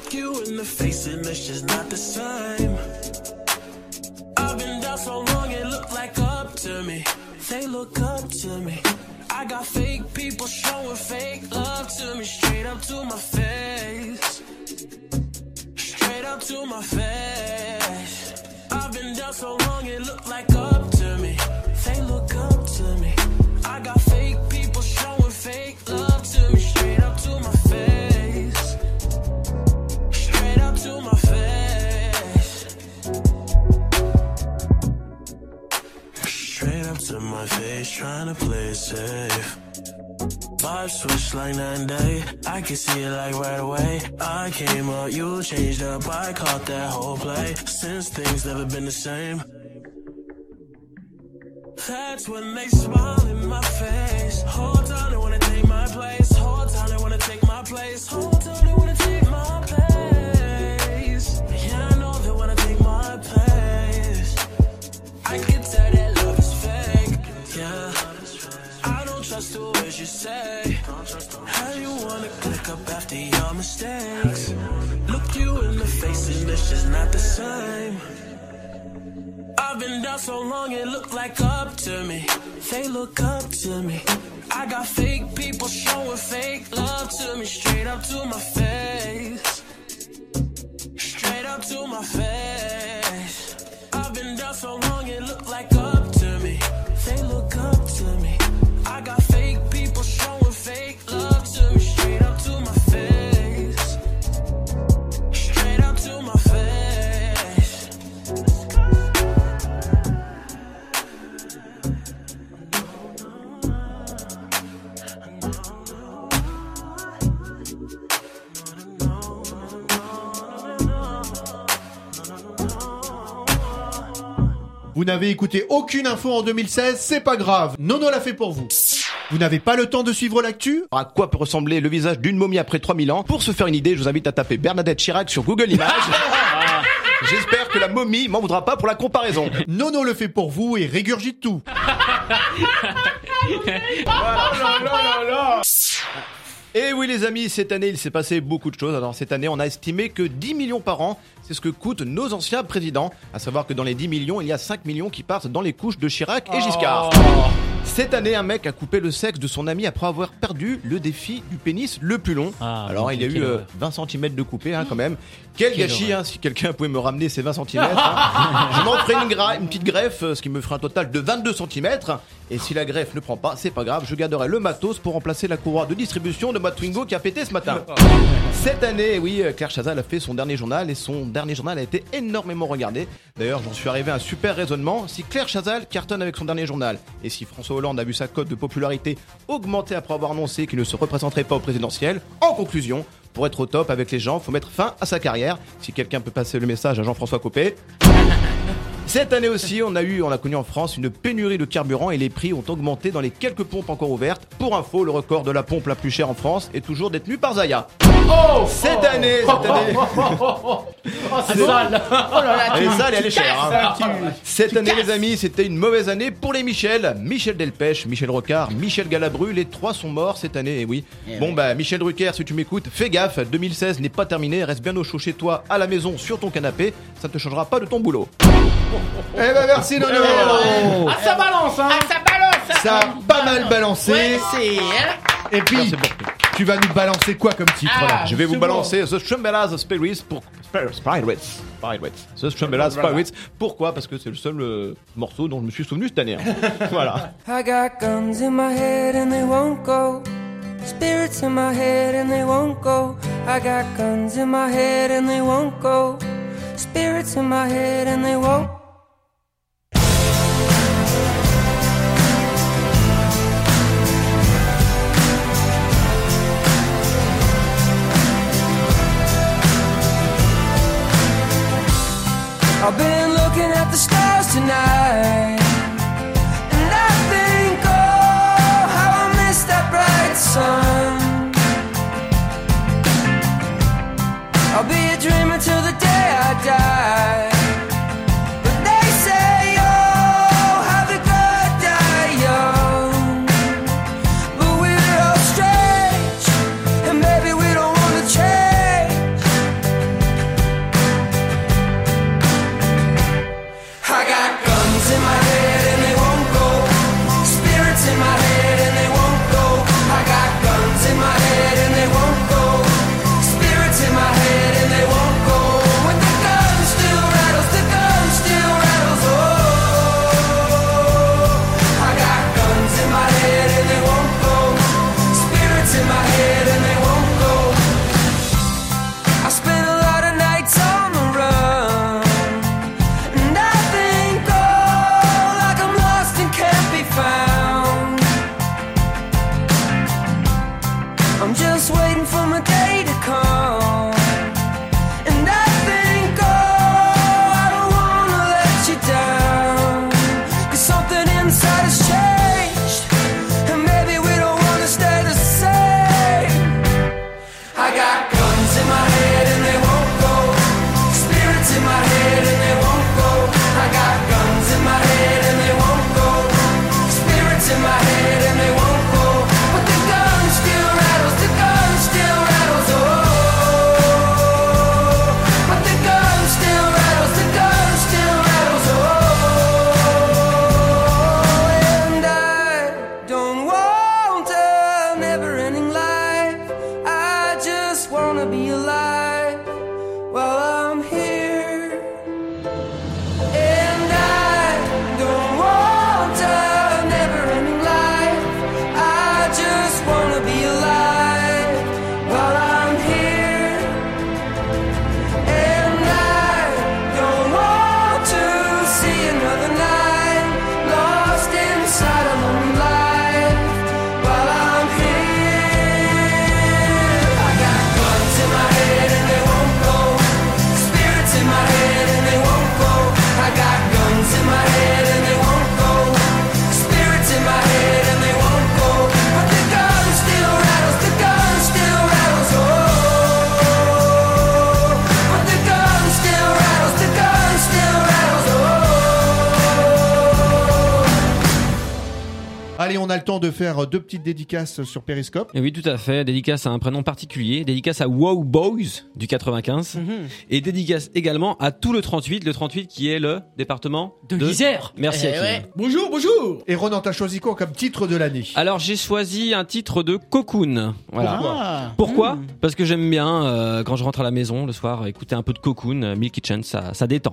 it's just not the same. I've been down so long, it look like up to me. They look up to me. I got fake people showing fake love to me, straight up to my face. Straight up to my face. I've been down so long, it look like up to me. They look up to me. I got fake people showing fake love to me, straight up to my face. Straight up to my face. Straight up to my face, trying to play it safe. Vibe switch like nine day, I can see it like right away. I came up, you changed up, I caught that whole play. Since things never been the same. That's when they smile in my face. Hold on, they wanna take my place. Hold on, they wanna take my place. Hold on, they wanna take my place. Yeah, I know they wanna take my place. I can tell that love is fake. Yeah, I don't trust the words you say. How you wanna click up after your mistakes? Look you in the face and it's just not the same. I've been down so long, it look like up to me. They look up to me. I got fake people showing fake love to me, straight up to my face. Straight up to my face. I've been down so long, it look like up to me. They look up to me. I got fake people showing fake love to me, straight up to my face. Straight up to my face. Vous n'avez écouté aucune info en deux mille seize, c'est pas grave, Nono l'a fait pour vous. Vous n'avez pas le temps de suivre l'actu ? À quoi peut ressembler le visage d'une momie après trois mille ans ? Pour se faire une idée, je vous invite à taper Bernadette Chirac sur Google Images. J'espère que la momie m'en voudra pas pour la comparaison. Nono le fait pour vous et régurgite tout. Et oui les amis, cette année il s'est passé beaucoup de choses. Alors cette année on a estimé que dix millions par an, c'est ce que coûtent nos anciens présidents. À savoir que dans les dix millions, il y a cinq millions qui partent dans les couches de Chirac et Giscard. Oh. Cette année, un mec a coupé le sexe de son ami après avoir perdu le défi du pénis le plus long. Ah, alors il y a eu euh, vingt centimètres de coupé hein, quand même. Quel Quelle gâchis hein, si quelqu'un pouvait me ramener ces vingt centimètres. Hein. Je m'en ferai une, gra- une petite greffe, ce qui me fera un total de vingt-deux centimètres. Et si la greffe ne prend pas, c'est pas grave, je garderai le matos pour remplacer la courroie de distribution de ma Twingo qui a pété ce matin. Cette année, oui, Claire Chazal a fait son dernier journal et son dernier journal a été énormément regardé. D'ailleurs, j'en suis arrivé à un super raisonnement. Si Claire Chazal cartonne avec son dernier journal et si François Hollande a vu sa cote de popularité augmenter après avoir annoncé qu'il ne se représenterait pas au présidentiel, en conclusion, pour être au top avec les gens, faut mettre fin à sa carrière. Si quelqu'un peut passer le message à Jean-François Copé. Cette année aussi, on a eu, on a connu en France une pénurie de carburant et les prix ont augmenté dans les quelques pompes encore ouvertes. Pour info, le record de la pompe la plus chère en France est toujours détenu par Zaya. Oh, cette année, cette année. Oh, oh, oh, oh, oh c'est sale. Oh là là, elle est sale et elle est chère. Hein. Tu, cette année, les amis, c'était une mauvaise année pour les Michel. Michel Delpech, Michel Rocard, Michel Galabru, les trois sont morts cette année. Et oui. Et bon oui. bah, Michel Drucker, si tu m'écoutes, fais gaffe. deux mille seize n'est pas terminé. Reste bien au chaud chez toi, à la maison, sur ton canapé. Ça ne te changera pas de ton boulot. Eh ben merci Nono. Oh. Ah ça balance hein. Ah ça balance. Ça a pas mal balancé. Ouais, c'est... Et puis merci, tu vas nous balancer quoi comme titre ah, là? Je vais vous balancer bon. The Strumbellas Spirits pour Spirits. Spirits. The Strumbellas Spirits. Pourquoi? Parce que c'est le seul euh, morceau dont je me suis souvenu cette année. Hein. Voilà. I got guns in my head and they won't go. Spirits in my head and they won't go. I got guns in my head and they won't go. Spirits in my head and they won't. I've been looking at the stars tonight, and I think, oh, how I miss that bright sun. I'll be a dreamer till the day I die. But they say, oh, how the good die young. But we're all strange, and maybe we don't wanna change. Allez, on a le temps de faire deux petites dédicaces sur Periscope. Et oui, tout à fait. Dédicace à un prénom particulier. Dédicace à Wow Boys du quatre-vingt-quinze. Mm-hmm. Et dédicace également à tout le trente-huit. Le trente-huit qui est le département de, de... l'Isère. Merci eh à ouais. Bonjour, bonjour. Et Ronan, t'as choisi quoi comme titre de l'année? Alors, j'ai choisi un titre de Cocoon. Voilà. Ah. Pourquoi mmh. Parce que j'aime bien, euh, quand je rentre à la maison le soir, écouter un peu de Cocoon, euh, Milk Kitchen, ça, ça détend.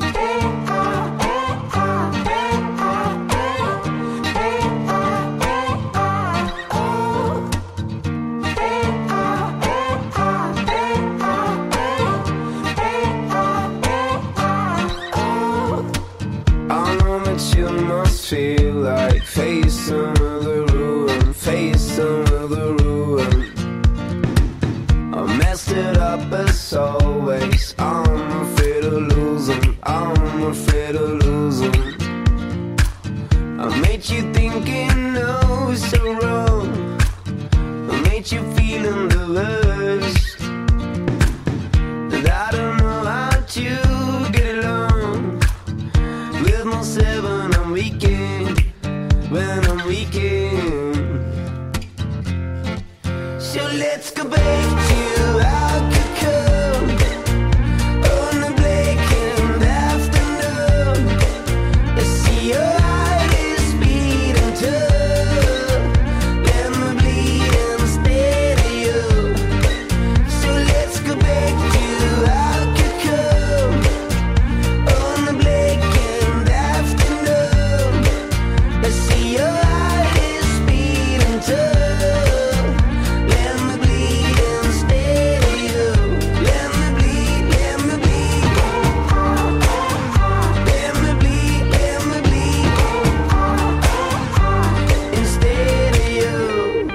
Feel like facing the ruin, facing the ruin. I messed it up as always. I'm afraid of losing, I'm afraid of losing. I made you think you know so wrong. I made you feel in the worst. And I don't know how to get along with myself when I'm weak. When I'm weekend, so let's go back to our cocoon on the blackened afternoon. I see your heart is beating too. Let me bleed instead of you. So let's go back to our cocoon on the blackened afternoon. I see your heart is beating too. Let me bleed instead of you. Let me bleed, let me bleed. Let me bleed, let me bleed instead of you.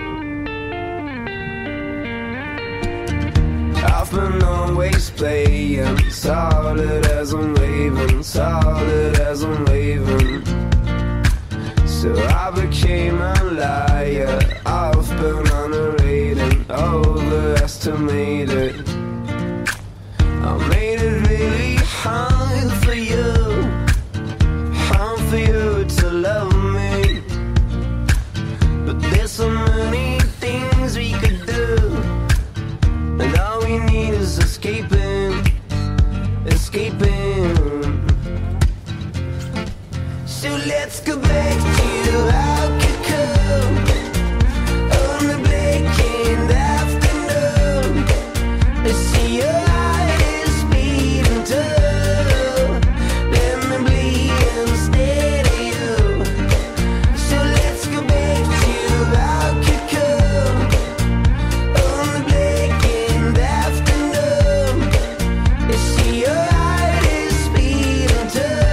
I've been always playing solid as I'm waving, solid as I'm waving. So I became a liar. I've been underrated, overestimated. I made it really hard for you, hard for you to love me. But there's so many things we could do, and all we need is escaping, escaping. So let's go back to our cocoon on the blackened afternoon. I see your heart is beating too. Let me bleed instead of you. So let's go back to our cocoon on the blackened afternoon. I see your heart is beating too.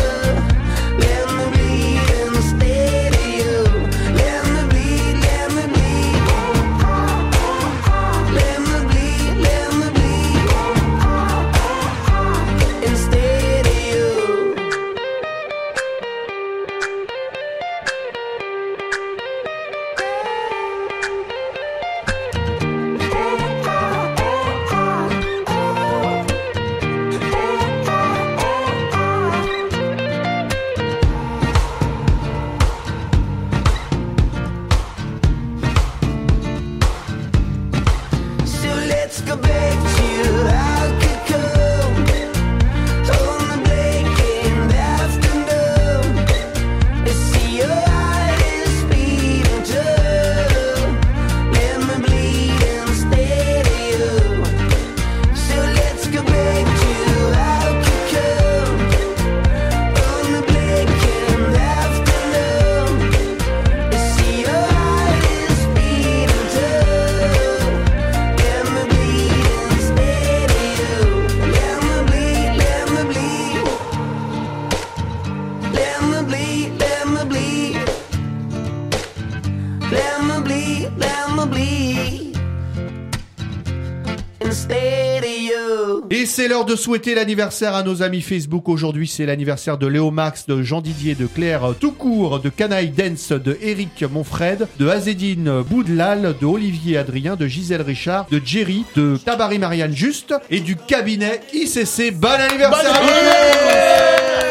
Et c'est l'heure de souhaiter l'anniversaire à nos amis Facebook. Aujourd'hui, c'est l'anniversaire de Léo Max, de Jean Didier, de Claire Toucourt, de Canaille Dance, de Eric Monfred, de Azedine Boudlal, de Olivier Adrien, de Gisèle Richard, de Jerry, de Tabari Marianne Juste et du cabinet I C C. Bon anniversaire! Bon anniversaire!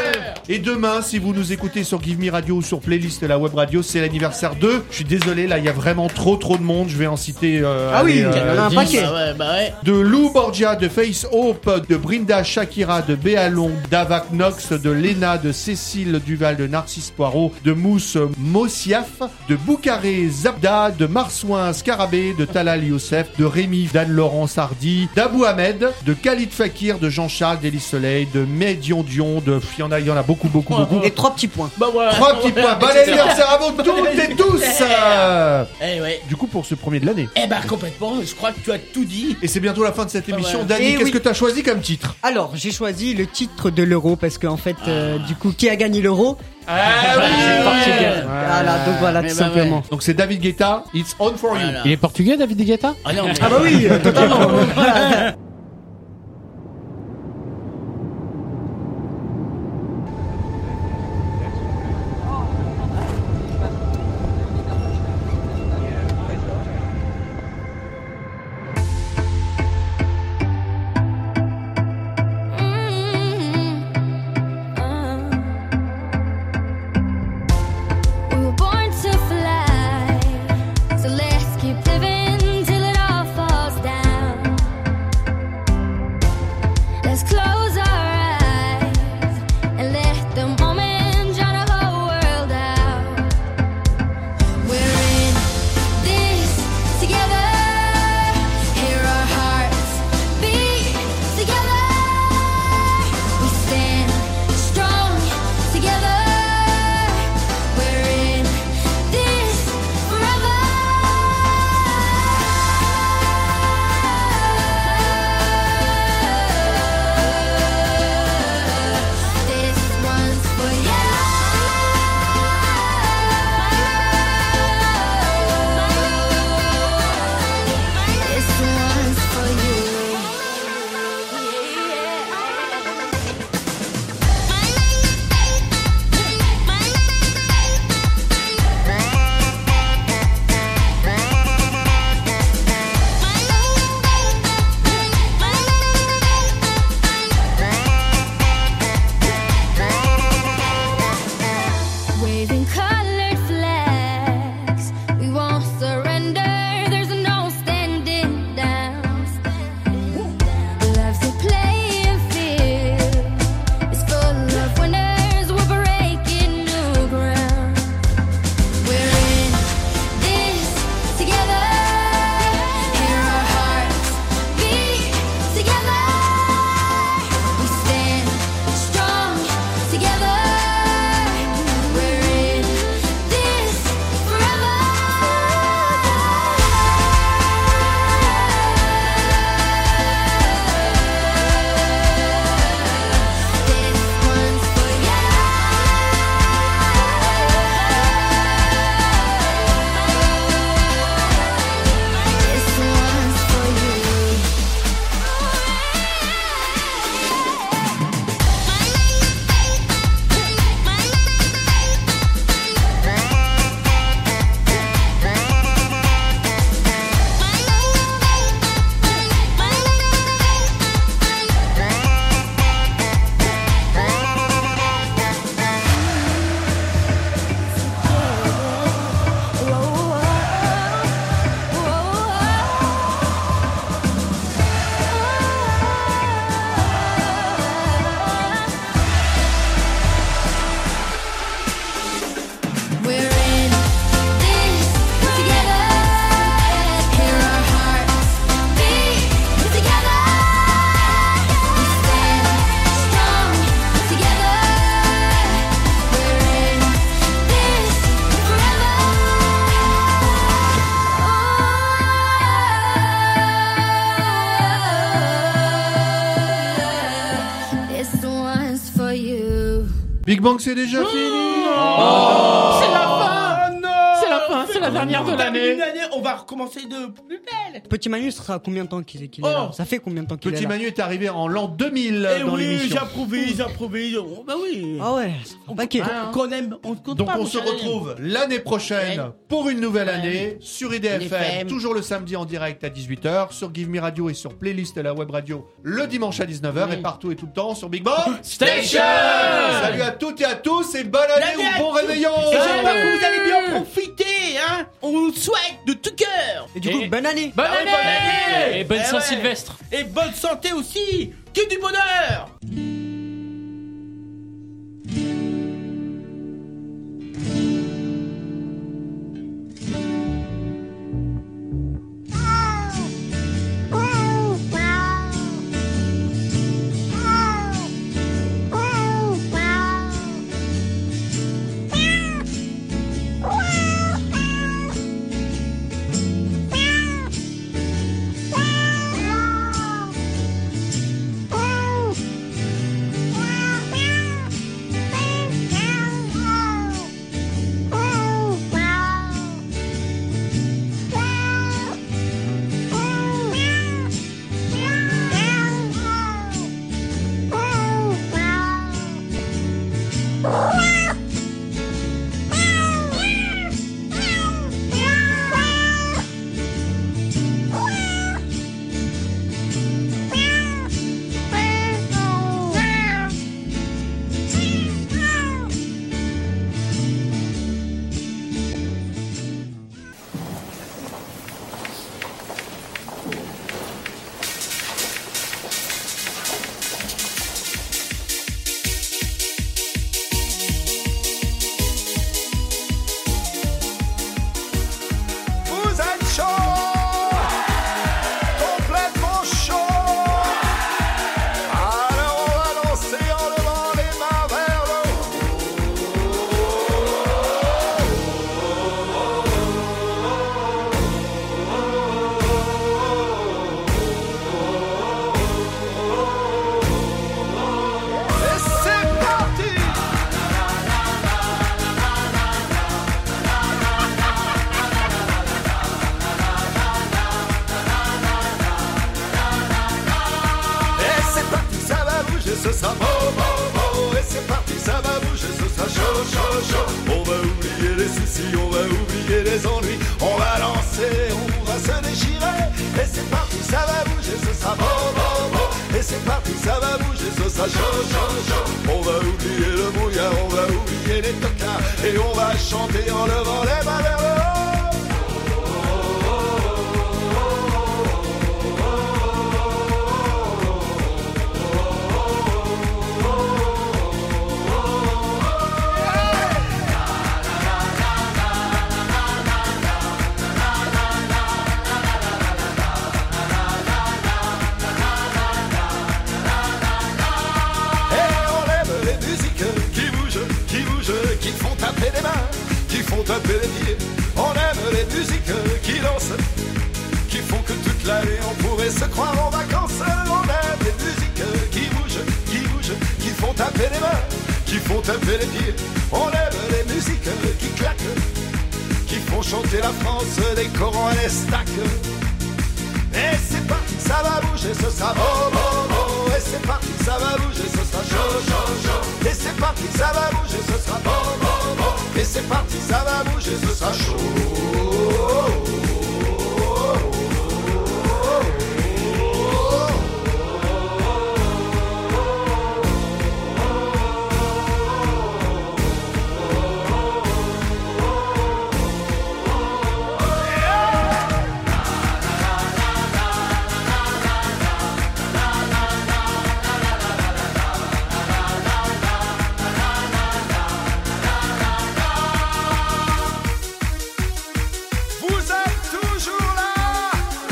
Et demain, si vous nous écoutez sur Give Me Radio ou sur Playlist la web radio, c'est l'anniversaire de. Je suis désolé, là, il y a vraiment trop trop de monde. Je vais en citer. Euh, Ah oui, allez, il y en a un dix. paquet. Bah ouais, bah ouais. De Lou Borgia, de Face Hope, de Brinda Shakira, de Béalon, d'Avac Knox, de Lena, de Cécile Duval, de Narcisse Poirot, de Mousse Mossiaf, de Boucaré Zabda, de Marsouin Scarabée, de Talal Youssef, de Rémi, d'Anne-Laurence Hardy, d'Abou Ahmed, de Khalid Fakir, de Jean-Charles Délice Soleil, de Médion Dion, de. Il y en a, il y en a beaucoup, beaucoup, beaucoup. Et trois petits points. Bah voilà. Trois petits points. Bon anniversaire à vous toutes et tous. euh. Eh ouais. Du coup, pour ce premier de l'année. Eh bah complètement, je crois que tu as tout dit. Et c'est bientôt la fin de cette émission. ouais. Dani, Eh qu'est-ce oui. que tu as choisi comme titre? Alors, j'ai choisi le titre de l'euro parce qu'en fait, euh, du coup, qui a gagné l'euro? Ah oui, C'est le Portugal. Voilà, donc voilà, Mais tout bah simplement. Donc c'est David Guetta, It's On For You. Voilà. Il est portugais, David Guetta? Ah non, mais- Ah bah oui, euh, totalement. We were born to fly, so let's keep living till it all falls down. Let's close our eyes and let the moment drown the whole world out. We're in this together. Hear our hearts beat together. We stand strong together. We're in this forever. This one's for you. This one's for you. Waving colored flags, we won't surrender. There's no standing down. Love's a playing field. It's full of winners. We're breaking new ground. We're in this together. Hear our hearts beat together. We stand strong together. We're in this forever. This one's for you. This one's for you. We're in this together. Hear our hearts beat together. We stand strong together. We're in this forever. This one's for you. Big Bang, c'est déjà fini. C'est la fin. non. C'est la fin, c'est la dernière de l'année. Une année, on va recommencer de plus belle. Petit Manu, ça sera combien de temps qu'il qu'il est là Oh. Ça fait combien de temps qu'il est Petit là Manu est arrivé en l'an deux mille Eh dans oui, l'émission. j'improvise, j'improvise. Oh, bah oui. Ah ouais, on paquet. Hein, qu'on aime, on ne compte Donc pas. on mon se cher ami. retrouve l'année prochaine Ouais. pour une nouvelle année sur I D F M, I D F M. toujours le samedi en direct à dix-huit heures, sur Give Me Radio et sur Playlist et la web radio le dimanche à dix-neuf heures et partout et tout le temps sur Big Bang Station. Salut à toutes et à tous et bonne année L'année ou bon à tous. réveillon. Et j'espère que vous allez bien profiter, hein. On vous le souhaite de tout cœur. Et du coup, Et- bonne année. Bonne Ah ouais, année. bonne année. Et bonne Eh Saint-Sylvestre. ouais. Et bonne santé aussi. Que du bonheur. Vous êtes chaud, complètement chaud. Alors on va danser en levant les mains vers le haut. Et c'est parti. Et c'est parti, ça va bouger, ce sera beau, beau, beau. Et c'est parti, ça va bouger, ce sera chaud, chaud, chaud. On va oublier les soucis, on va oublier les ennuis. On va danser, on va se déchirer. Et c'est parti, ça va bouger, ce sera beau, beau, beau. Et c'est parti, ça va bouger, ce sera chaud, chaud, chaud. On va oublier le brouillard, on va oublier les tocards. Et on va chanter en levant les mains vers le haut. Et on aime les musiques qui bougent, qui bougent, qui font taper des mains, qui font taper les pieds. On aime les musiques qui dansent, qui font que toute l'année on pourrait se croire en vacances. On aime les musiques qui bougent, qui bougent, qui font taper les mains, qui font taper les pieds. On aime les musiques qui claquent, qui font chanter la France des corons et des stacks. Et c'est parti, ça va bouger, ce sera beau, beau, beau. Et c'est parti, ça va bouger, ce sera chaud, chaud, chaud. Et c'est parti, ça va bouger, ce sera beau, beau, beau. Et c'est parti, ça va bouger, ce sera chaud. Vous êtes toujours là.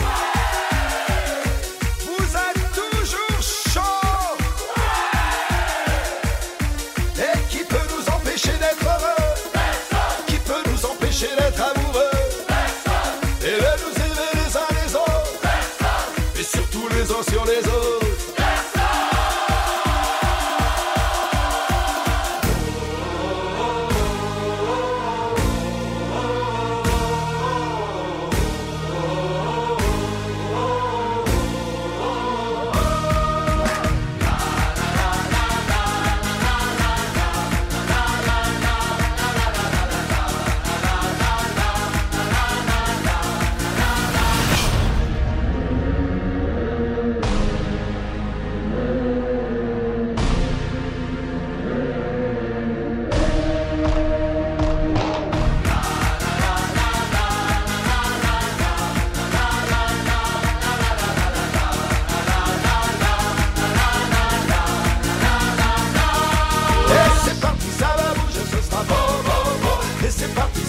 Vous êtes toujours chaud. Et qui peut nous empêcher d'être heureux? Qui peut nous empêcher d'être amoureux? Et de nous aimer les uns les autres. Et surtout les uns sur les autres. c'est parti.